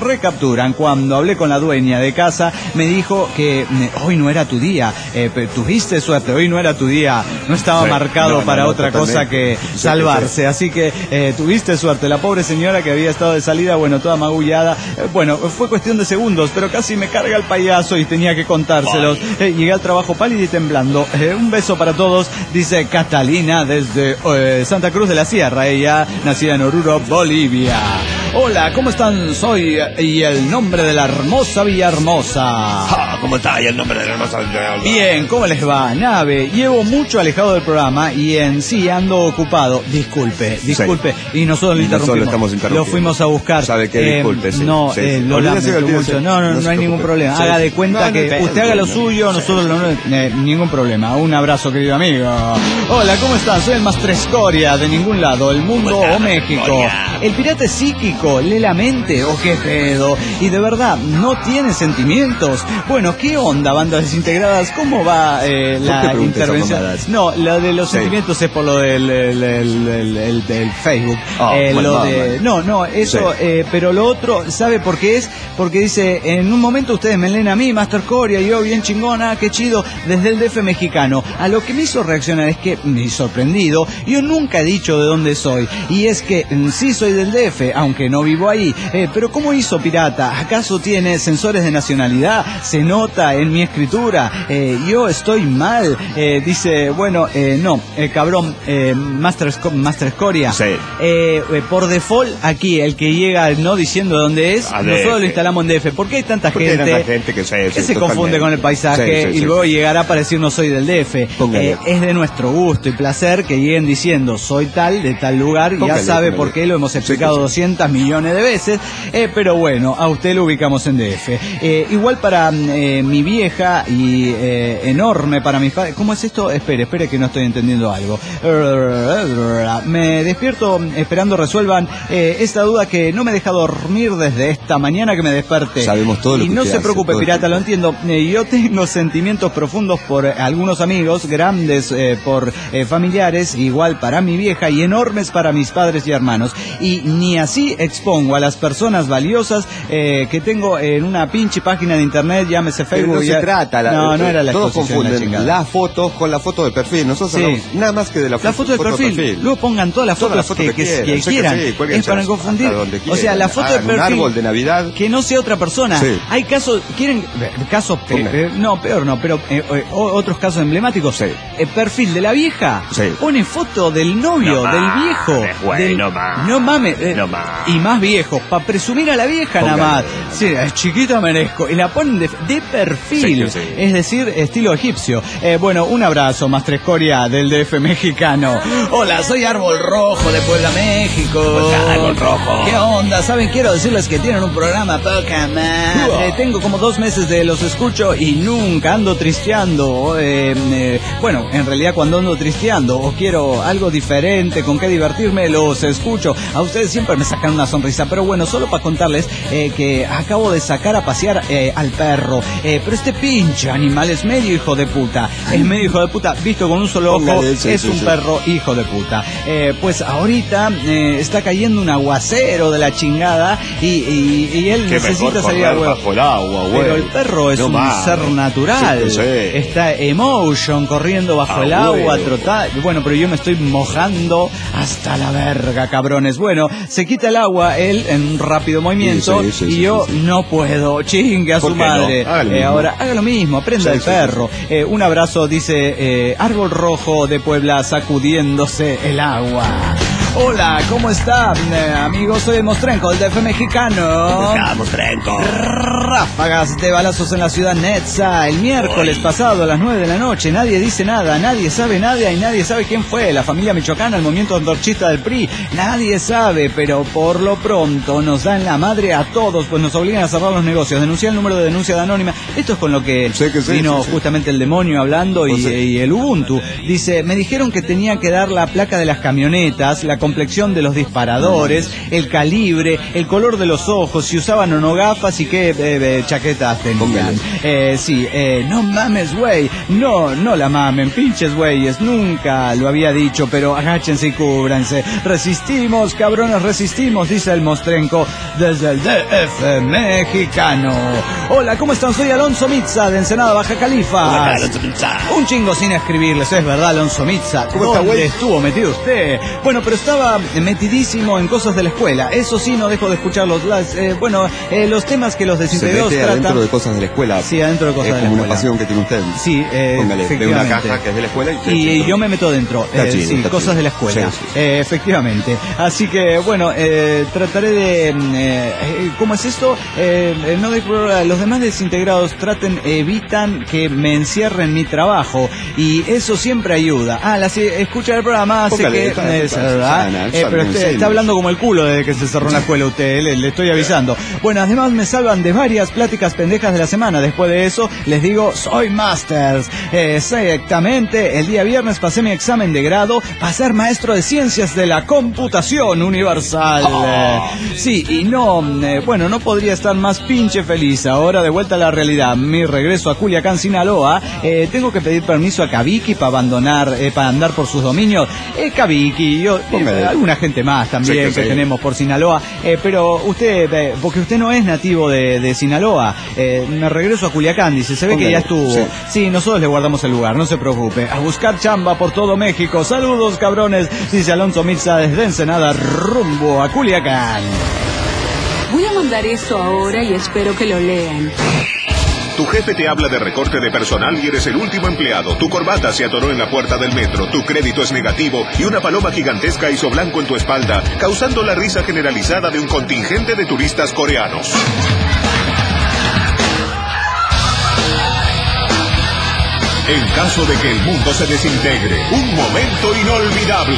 recapturan. Cuando hablé con la dueña de casa, me dijo que eh, hoy no era tu día, eh, tuviste suerte, hoy no era tu día, no estaba sí, marcado no, para no, otra totalmente. cosa que salvarse, así que eh, tuviste suerte. La pobre señora que había estado de salida, bueno, toda magullada, eh, bueno, fue cuestión de segundos, pero casi me carga el payaso y tenía que contárselos. Eh, llegué al trabajo pálido y temblando. Eh, un beso para todos, dice Catalina desde eh, Santa Cruz de la Sierra, ella nacida en Oruro, Bolivia. Hola, ¿cómo están? Soy y el nombre de la hermosa Villahermosa. Ah, ¿cómo está? Y el nombre de la hermosa Villahermosa. Bien, ¿cómo les va? Nave, llevo mucho alejado del programa y en sí ando ocupado. Disculpe, disculpe. Sí. Y nosotros lo interrumpimos. Nosotros estamos interrumpiendo. Lo fuimos a buscar. ¿Sabe qué? Eh, Disculpe, sí. No, sí, eh, sí. lo lamento mucho. No, no, no, no hay ningún problema. Sí. Haga de cuenta no, que no, usted no, haga lo suyo, nosotros lo... Eh, ningún problema. Un abrazo, querido amigo. Hola, ¿cómo están? Soy el Master Escoria de ningún lado, el mundo o México. El pirata es psíquico, lee la mente o qué pedo, y de verdad no tiene sentimientos. Bueno, ¿qué onda, bandas desintegradas? ¿Cómo va eh, la intervención? No, lo de los sí. sentimientos es por lo del el, el, el, el, el Facebook. Oh, eh, bueno, lo de, bueno. No, no, eso, sí. eh, pero lo otro, ¿sabe por qué es? Porque dice, en un momento ustedes me leen a mí, Master Coria, y yo bien chingona, qué chido, desde el D F mexicano. A lo que me hizo reaccionar es que, me sorprendido, yo nunca he dicho de dónde soy, y es que sí soy del D F, aunque no vivo ahí. Eh, pero ¿cómo hizo pirata? ¿Acaso tiene sensores de nacionalidad? ¿Se nota en mi escritura? Eh, yo estoy mal. Eh, dice, bueno, eh, no, eh, cabrón, eh, Master, Master Escoria. Sí. Eh, eh, por default, aquí, el que llega no diciendo dónde es, a nosotros D F. Lo instalamos en D F. ¿Por qué hay tanta ¿Por gente, hay tanta gente que se, que se confunde con el paisaje sí, sí, y sí. luego llegará para decir no soy del D F? Eh, es de nuestro gusto y placer que lleguen diciendo soy tal, de tal lugar, póngale, ya sabe póngale. Por qué lo hemos explicado sí, sí, sí. doscientos millones de veces. Eh, pero bueno, a usted lo ubicamos en D F. Eh, igual para eh, mi vieja y eh, enorme para mis padres. ¿Cómo es esto? Espere, espere que no estoy entendiendo algo. Me despierto esperando resuelvan eh, esta duda que no me deja dormir desde esta mañana que me desperté. Sabemos todo lo y que no se se preocupe, hace, pirata, lo entiendo. Eh, yo tengo sentimientos profundos por eh, algunos amigos, grandes eh, por eh, familiares, igual para mi vieja y enormes para mis padres y hermanos. Y ni así expongo a las personas valiosas eh, que tengo en una pinche página de internet, llámese Facebook. Pero no ya... se trata, la, no, no era la todos confunden la las fotos con la foto de perfil. Nosotros sí. hablamos nada más que de la, la foto, de, foto perfil. de perfil. Luego pongan todas las fotos, fotos que, que, que, que quieran. Que sí, es para confundir. O sea, la foto Hagan de perfil. Un árbol de Navidad. Que no sea otra persona. Sí. Hay casos, quieren casos, eh, no, peor no, pero eh, eh, otros casos emblemáticos. Sí. El perfil de la vieja. Sí. Pone foto del novio, no del viejo. Güey, del, no mames. No mames. Eh, no mames. Y más viejos, para presumir a la vieja nada más. Sí, es chiquita merezco. Y la ponen de, de perfil. Sí, sí. Es decir, estilo egipcio. Eh, bueno, un abrazo, Master Escoria del D F mexicano. Hola, soy Árbol Rojo de Puebla, México. Hola, Árbol Rojo. ¿Qué onda? ¿Saben? Quiero decirles que tienen un programa poca madre. Uh. Tengo como dos meses de los escucho y nunca ando tristeando. Eh, eh, bueno, en realidad cuando ando tristeando o quiero algo diferente, con qué divertirme, los escucho. A ustedes siempre me sacan una sonrisa. Pero bueno, solo para contarles eh, que acabo de sacar a pasear eh, al perro. Eh, pero este pinche animal es medio hijo de puta. Es medio hijo de puta. Visto con un solo ojo, sí, es sí, un sí. perro hijo de puta. Eh, pues ahorita eh, está cayendo un aguacero de la chingada y, y, y él Qué necesita salir al bajo el agua, güey. Pero el perro es no un más. ser natural. Sí, sí. Está emotion corriendo bajo ah, el agua, trotar. Bueno, pero yo me estoy mojando hasta la verga, cabrones. Bueno, se quita el agua él en un rápido movimiento sí, sí, sí, y yo sí, sí. no puedo. Chingue a su madre. No? Haga eh, ahora haga lo mismo, aprenda sí, el sí, perro. Sí. Eh, un abrazo, dice eh, Árbol Rojo de Puebla sacudiéndose el agua. Hola, ¿cómo está, eh, amigos? Soy el Mostrenco, del D F mexicano. Mostrenco. Ráfagas de balazos en la ciudad Netza el miércoles Oy. pasado a las nueve de la noche. Nadie dice nada, nadie sabe nada y nadie sabe quién fue. La familia michoacana, el movimiento antorchista del P R I. Nadie sabe, pero por lo pronto nos dan la madre a todos, pues nos obligan a cerrar los negocios. Denunciar el número de denuncia de Anónima. Esto es con lo que, sí, que sí, vino sí, justamente sí. el demonio hablando y, y el Ubuntu. Dice, me dijeron que tenía que dar la placa de las camionetas, la complexión de los disparadores, el calibre, el color de los ojos, si usaban o no gafas y qué eh, eh, chaquetas tenían. Eh, sí, eh, no mames, güey, no, no la mamen, pinches güeyes, nunca lo había dicho, pero agáchense y cúbranse. Resistimos, cabrones, resistimos, dice el Mostrenco desde el D F mexicano. Hola, ¿cómo están? Soy Alonso Mitza de Ensenada, Baja Califa. Hola, Alonso Mitza. Un chingo sin escribirles, es verdad, Alonso Mitza. ¿Cómo está, güey? Estuvo metido usted. Bueno, pero estaba metidísimo en cosas de la escuela. Eso sí, no dejo de escuchar los, las, eh, bueno, eh, los temas que los desintegrados se mete tratan. adentro de cosas de la escuela. Sí, adentro de cosas es de la como escuela. una pasión que tiene usted. Sí, eh, Póngale, de una caja que es de la escuela y, y, y yo me meto dentro. Está Eh, chido, sí, está cosas chido. de la escuela. Sí, sí, sí. Eh, efectivamente. Así que, bueno, eh, trataré de... Eh, eh, ¿Cómo es esto? Eh, eh, no de, los demás desintegrados traten, evitan que me encierren mi trabajo. Y eso siempre ayuda. Ah, la escucha del programa hace Póngale, que... está, eh, está, ¿verdad? Susana, Eh, pero Susana, usted sí. está hablando como el culo desde que se cerró la escuela usted. Le, le estoy avisando. Bueno, además me salvan de varias pláticas pendejas de la semana. Después de eso, les digo, soy Masters. Eh, exactamente, el día viernes pasé mi examen de grado para ser maestro de ciencias de la computación universal. Oh. Eh, sí, y no, eh, bueno, no podría estar más pinche feliz. Ahora de vuelta a la realidad, mi regreso a Culiacán, Sinaloa, eh, tengo que pedir permiso a Kaviki para abandonar, eh, para andar por sus dominios. Eh, Kaviki, yo, eh, alguna gente más también Sí, que que sí. tenemos por Sinaloa, eh, pero usted, eh, porque usted no es nativo de, de Sinaloa, eh, me regreso a Culiacán, dice, se ve que Póngale, ya estuvo. sí. Sí, nosotros le guardamos el lugar, no se preocupe. A buscar chamba por todo México. Saludos, cabrones, dice Alonso Mitza desde Ensenada, rumbo a Culiacán. Voy a mandar esto ahora y espero que lo lean. Tu jefe te habla de recorte de personal y eres el último empleado. Tu corbata se atoró en la puerta del metro, tu crédito es negativo y una paloma gigantesca hizo blanco en tu espalda, causando la risa generalizada de un contingente de turistas coreanos. En caso de que el mundo se desintegre, un momento inolvidable.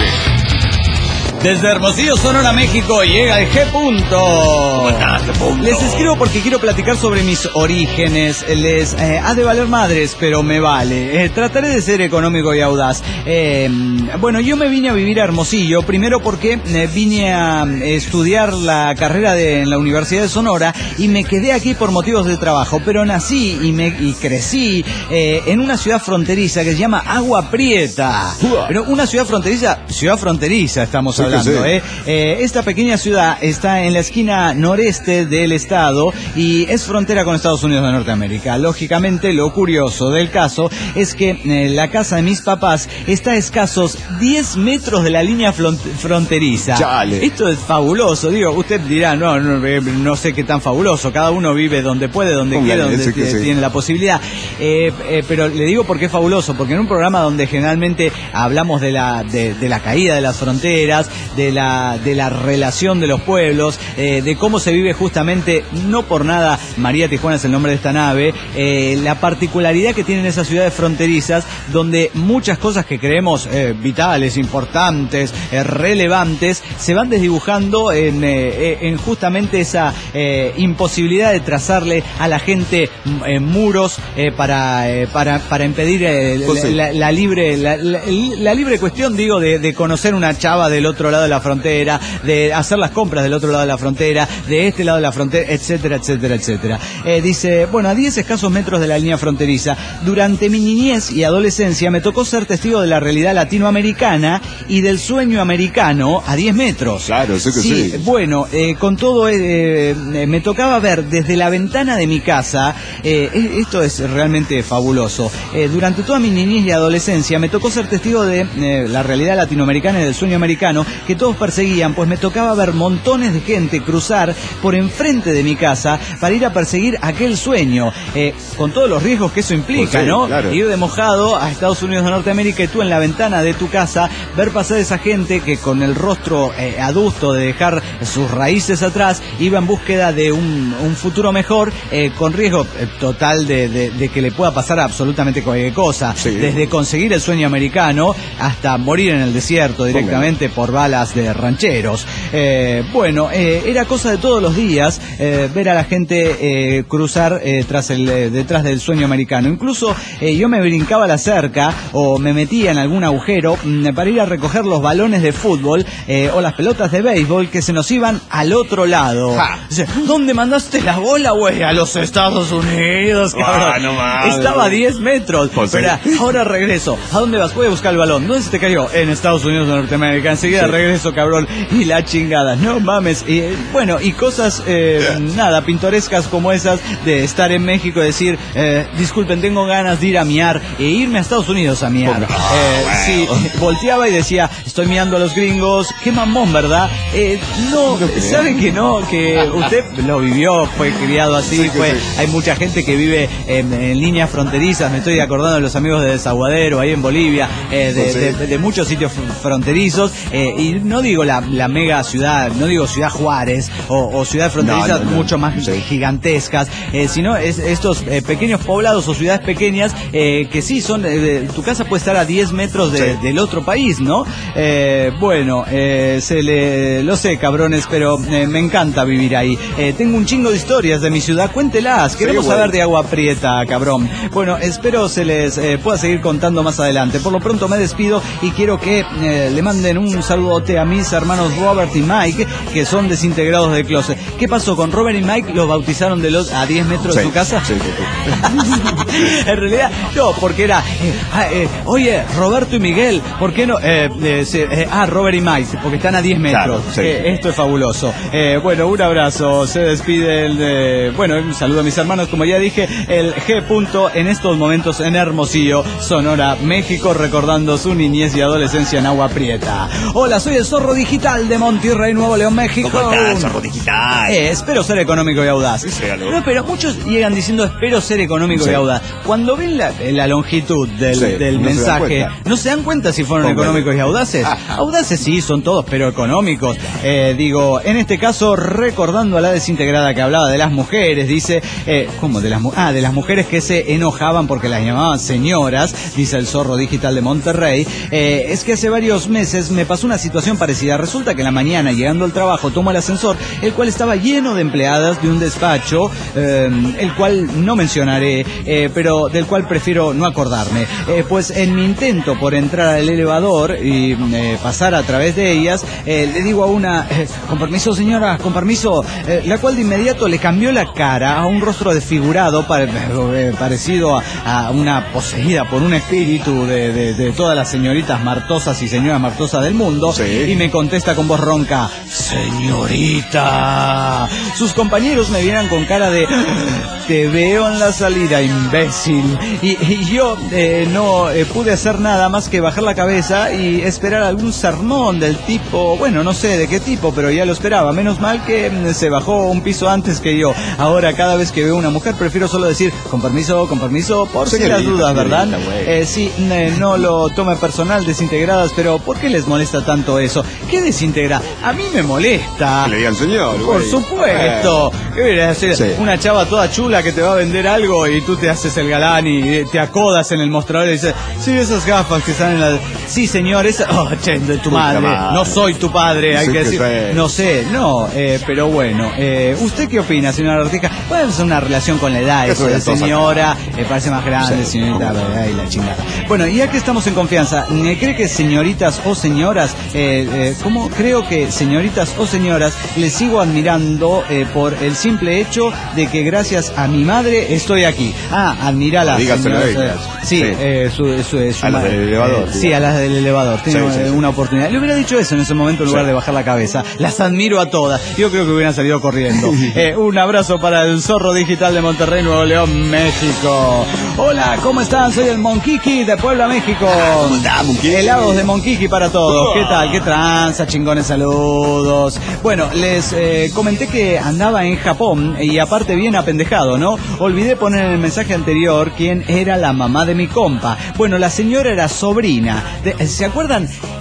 Desde Hermosillo, Sonora, México, llega el G punto. ¿Cómo estás, G punto? Les escribo porque quiero platicar sobre mis orígenes. Les eh, ha de valer madres, pero me vale. Eh, trataré de ser económico y audaz. Eh, bueno, yo me vine a vivir a Hermosillo, primero porque eh, vine a eh, estudiar la carrera de, en la Universidad de Sonora y me quedé aquí por motivos de trabajo, pero nací y, me, y crecí eh, en una ciudad fronteriza que se llama Agua Prieta. Pero una ciudad fronteriza, ciudad fronteriza estamos Sí, hablando. sí. ¿eh? Eh, esta pequeña ciudad está en la esquina noreste del estado y es frontera con Estados Unidos de Norteamérica. Lógicamente, lo curioso del caso es que eh, la casa de mis papás está a escasos diez metros de la línea front- fronteriza. Chale. Esto es fabuloso. Digo, usted dirá, no, no, eh, no sé qué tan fabuloso. Cada uno vive donde puede, donde Póngale, quiere, donde ese que t- sí. tiene la posibilidad. Eh, eh, pero le digo por qué es fabuloso, porque en un programa donde generalmente hablamos de la, de, de la caída de las fronteras, de la, de la relación de los pueblos, eh, de cómo se vive justamente, no por nada María Tijuana es el nombre de esta nave, eh, la particularidad que tienen esas ciudades fronterizas, donde muchas cosas que creemos eh, vitales, importantes, eh, relevantes, se van desdibujando en, eh, en justamente esa eh, imposibilidad de trazarle a la gente eh, muros eh, para, eh, para, para impedir eh, José. la, la, la libre la, la, la libre cuestión, digo, de, de conocer una chava del otro lado de la frontera, de hacer las compras del otro lado de la frontera, de este lado de la frontera, etcétera, etcétera, etcétera. Eh, dice, bueno, a diez escasos metros de la línea fronteriza, durante mi niñez y adolescencia me tocó ser testigo de la realidad latinoamericana y del sueño americano a diez metros. Claro, sé que sí. Bueno, eh, con todo, eh, eh, me tocaba ver desde la ventana de mi casa, eh, eh, esto es realmente fabuloso. Eh, durante toda mi niñez y adolescencia me tocó ser testigo de eh, la realidad latinoamericana y del sueño americano que todos perseguían, pues me tocaba ver montones de gente cruzar por enfrente de mi casa para ir a perseguir aquel sueño, eh, con todos los riesgos que eso implica, Pues sí, ¿no? claro. Ir de mojado a Estados Unidos de Norteamérica y tú en la ventana de tu casa ver pasar esa gente que con el rostro eh, adusto de dejar sus raíces atrás iba en búsqueda de un, un futuro mejor, eh, con riesgo eh, total de, de, de que le pueda pasar absolutamente cualquier cosa, Sí. desde conseguir el sueño americano hasta morir en el desierto directamente por varios balas de rancheros. Eh, bueno, eh, era cosa de todos los días eh, ver a la gente eh, cruzar eh, tras el, eh, detrás del sueño americano. Incluso eh, yo me brincaba la cerca o me metía en algún agujero mmm, para ir a recoger los balones de fútbol eh, o las pelotas de béisbol que se nos iban al otro lado. Dice, ¿dónde mandaste la bola, güey? A los Estados Unidos, cabrón. Ah, no mames. Estaba a diez metros. Pero ahora regreso. ¿A dónde vas? Voy a buscar el balón. ¿Dónde se te cayó? En Estados Unidos de Norteamérica. Enseguida sí. regreso, cabrón. Y la chingada. No mames. Y, bueno, y cosas, eh, nada, pintorescas como esas de estar en México y decir, eh, disculpen, tengo ganas de ir a miar e irme a Estados Unidos a miar. Oh, eh, wow. Sí, volteaba y decía, estoy miando a los gringos. Qué mamón, ¿verdad? Eh, no, ¿saben que no? Que usted lo vivió, fue criado así, sí, fue, sí. Hay mucha gente que vive en, en líneas fronterizas, me estoy acordando de los amigos de Desaguadero, ahí en Bolivia, eh, de, sí. de, de, de muchos sitios fronterizos, eh, y no digo la, la mega ciudad, no digo Ciudad Juárez o, o ciudades fronterizas no, no, no. mucho más sí. gigantescas, eh, sino es, estos eh, pequeños poblados o ciudades pequeñas eh, que sí son, eh, tu casa puede estar a diez metros de, sí. del otro país, ¿no? Eh, bueno, eh, se le, lo sé, cabrones, pero eh, me encanta vivir ahí. Eh, tengo un chingo de historias de mi ciudad, cuéntelas, queremos sí, bueno. saber de Agua Prieta, cabrón. Bueno, espero se les eh, pueda seguir contando más adelante. Por lo pronto me despido y quiero que eh, le manden un saludote a mis hermanos Robert y Mike, que son desintegrados de closet. ¿Qué pasó con Robert y Mike? ¿Los bautizaron de los a diez metros sí, de su casa? Sí, sí, sí. En realidad, no, porque era, eh, eh, oye, Roberto y Miguel, ¿por qué no? Eh, eh, eh, ah, Robert y Mike, porque están a diez metros. Claro, sí. eh, esto es fabuloso. Eh, bueno, un abrazo. Se despide el, eh, bueno, un saludo a mis hermanos, como ya dije, el G. Punto en estos momentos en Hermosillo, Sonora, México, recordando su niñez y adolescencia en Agua Prieta. Hola, soy el Zorro Digital de Monterrey, Nuevo León, México. ¿Cómo estás, Zorro Digital? Eh, espero ser económico y audaz. Sí, no, pero muchos llegan diciendo espero ser económico sí. y audaz. Cuando ven la, la longitud del, sí, del no mensaje, se ¿no se dan cuenta si fueron ¿Cómo? económicos y audaces? Audaces sí, son todos, pero económicos. Eh, digo, en este caso, recordando a la desintegrada que hablaba de las mujeres, dice, eh, ¿cómo de las mujeres? Ah, de las mujeres que se enojaban porque las llamaban señoras, dice el Zorro Digital de Monterrey. Eh, es que hace varios meses me pasó una situación parecida. Resulta que en la mañana, llegando al trabajo, tomo el ascensor, el cual estaba lleno de empleadas de un despacho, eh, el cual no mencionaré, eh, pero del cual prefiero no acordarme. Eh, pues en mi intento por entrar al elevador y eh, pasar a través de ellas, eh, le digo a una, eh, con permiso señora, con permiso, eh, la cual de inmediato le cambió la cara a un rostro desfigurado, pare, eh, parecido a, a una poseída por un espíritu de, de, de todas las señoritas martosas y señoras martosas del mundo, sí. y me contesta con voz ronca, señorita. Sus compañeros me vieron con cara de, te veo en la salida, imbécil. Y, y yo eh, no eh, pude hacer nada más que bajar la cabeza y esperar algún sermón del tipo, bueno, no sé de qué tipo, pero ya lo esperaba. Menos mal que mm, se bajó un piso antes que yo. Ahora cada vez que veo una mujer prefiero solo decir, con permiso, con permiso, por si las dudas, ¿verdad? Eh, sí, eh, no lo tome personal, desintegradas, pero ¿por qué les molesta tanto eso? ¿Qué desintegra? A mí me molesta. Que le digan señor, Por güey. supuesto. Eh. Sí. Una chava toda chula que te va a vender algo y tú te haces el galán y te acodas en el mostrador y dices, sí, esas gafas que están en la... Sí, señor, esa... Oh, che, de tu madre. madre. No soy tu padre, hay sí que decir... Que no sé, no, eh, pero bueno. Eh, ¿Usted qué opina, señora Ortega? Puede ser una relación con la edad, eso, eso de señora, me parece más grande, sí, señorita, y la chingada. Bueno, y ya que estamos en confianza, ¿cree que señoritas o señoras, eh, eh, cómo creo que señoritas o señoras les sigo admirando eh, por el simple hecho de que gracias a mi madre estoy aquí? Ah, admiralas. Dígaselo a ellas. Sí, sí. Eh, su, su, su a las del elevador. Eh, sí, a las del elevador. Tengo sí, sí, sí. una oportunidad. Le hubiera dicho eso en ese momento en lugar sí. de bajar la cabeza. Las admiro a todas. Yo creo que hubieran salido corriendo. eh, un abrazo para el Zorro Digital de Monterrey, Nuevo León, México. Hola, ¿cómo están? Soy el Monquiqui de Puebla, México. ¿Cómo está, Monquiqui? Helados de Monquiqui para todos. ¿Qué tal? ¿Qué tranza, chingones? Saludos. Bueno, les eh, comenté que andaba en Japón y aparte bien apendejado, ¿no? Olvidé poner en el mensaje anterior quién era la mamá de mi compa. Bueno, la señora era sobrina. De, ¿Se acuerdan?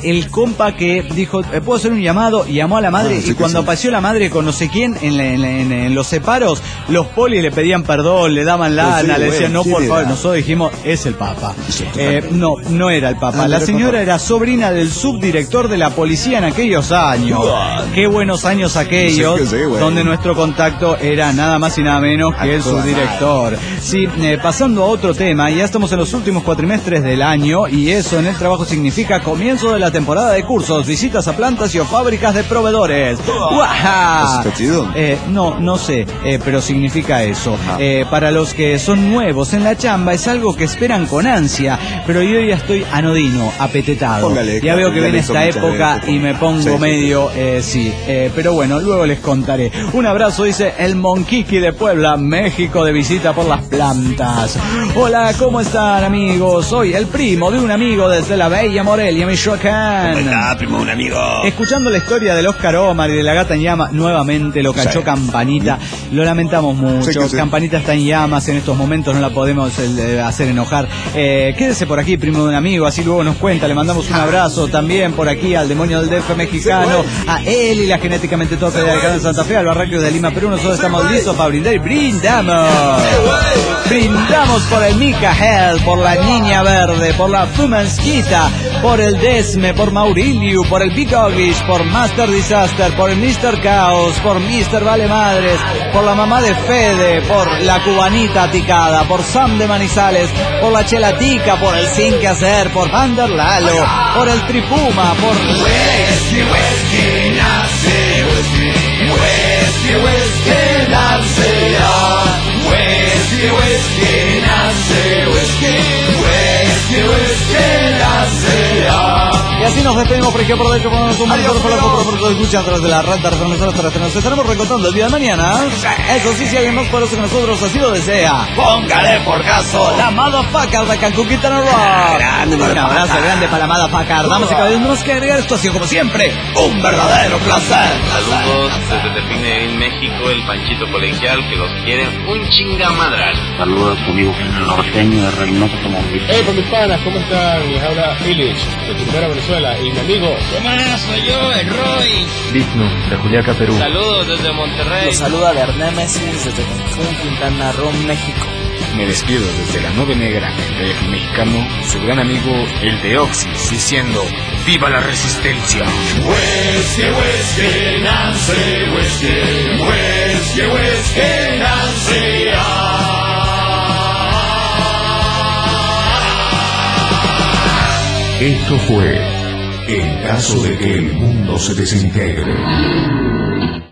el compa que dijo, ¿puedo hacer un llamado? Y llamó a la madre, ah, sí, y cuando sí. apareció la madre con no sé quién en, la, en, la, en, en los separos, los polis le pedían perdón, le daban lana, sí, le decían, bueno, no, por favor, era? Nosotros dijimos, es el Papa. Eh, no, no era el Papa. Ah, la señora era sobrina del subdirector de la policía en aquellos años. Wow. Qué buenos años aquellos, sí, sí, bueno. donde nuestro contacto era nada más y nada menos que el subdirector. Sí, eh, pasando a otro tema, ya estamos en los últimos cuatrimestres del año y eso en el trabajo significa comienzo de la temporada de cursos, visitas a plantas y o fábricas de proveedores. ¡Uaja! ¿Está chido? Eh, no, no sé, eh, pero significa eso. Eh, para los que son nuevos en la chamba es algo que esperan con ansia, pero yo ya estoy anodino, apetetado. Póngale, ya veo que viene esta época y me pongo sí, medio, eh, sí, eh, pero bueno, luego les contaré. Un abrazo, dice el Monquiqui de Puebla, México, de visita por las plantas. Hola, ¿cómo están, amigos? Soy el primo de un amigo desde la bella Morelia, Michoacán. ¿Cómo está, primo de un amigo? Escuchando la historia del Oscar Omar y de la gata en llama, nuevamente lo cachó sí. Campanita. Lo lamentamos mucho. Sí, sí. Campanita está en llamas en estos momentos, no la podemos eh, hacer enojar. Eh, quédese por aquí, primo de un amigo, así luego nos cuenta. Le mandamos un abrazo también por aquí al demonio del D F mexicano, a él y la genéticamente tope de Alcalá de Santa Fe, al Barranquillo de Lima, Perú. Nosotros estamos listos para brindar y brindamos. Brindamos por el Micael, por la Niña Verde, por la Fumansquita, por el Desme, por Maurilio, por el Big Ogish, por Master Disaster, por el mister Caos, por mister Vale Madres, por la mamá de Fede, por la Cubanita Aticada, por Sam de Manizales, por la Chelatica, por el Sin Que Hacer, por Vander Lalo, por el Tripuma, por Whisky, Whisky, Nazi, Whisky, Whisky, Whisky, Nazi, Whisky, Whisky, Nazi, Whisky, Whisky, Whisky, Nazi. Y así nos despedimos por ejemplo de hecho con un monitor por la foto de escucha atrás de la renta de nos estaremos recontando el día de mañana. Eso sí, si alguien más conoce que nosotros así lo desea, póngale por caso la Motherfucker de Cancún, Quintana Roo. Grande, un abrazo grande para la Motherfucker. Damas y caballeros, no nos queda agregar esto, ha sido como siempre un verdadero placer. Saludos desde Tepine en México, el Panchito Colegial, que los quiere un chingamadral. Saludos conmigo, el norteño de Reynoso Tamaulipas. Hey, con mis panas, ¿cómo están? Les habla Illich, de Primera Venezuela, y mi amigo. ¿Qué más? Soy yo, el Roy. Digno, de Juliaca, Perú. Saludos desde Monterrey. Los saluda de Némesis desde Cancún, Quintana Roo, México. Me despido desde la Nube Negra, el D F mexicano, su gran amigo, el de Oxys, diciendo, ¡viva la resistencia! Whisky, whisky, Nancy, whisky, whisky, whisky, Nancy, Esto fue En caso de que el mundo se desintegre.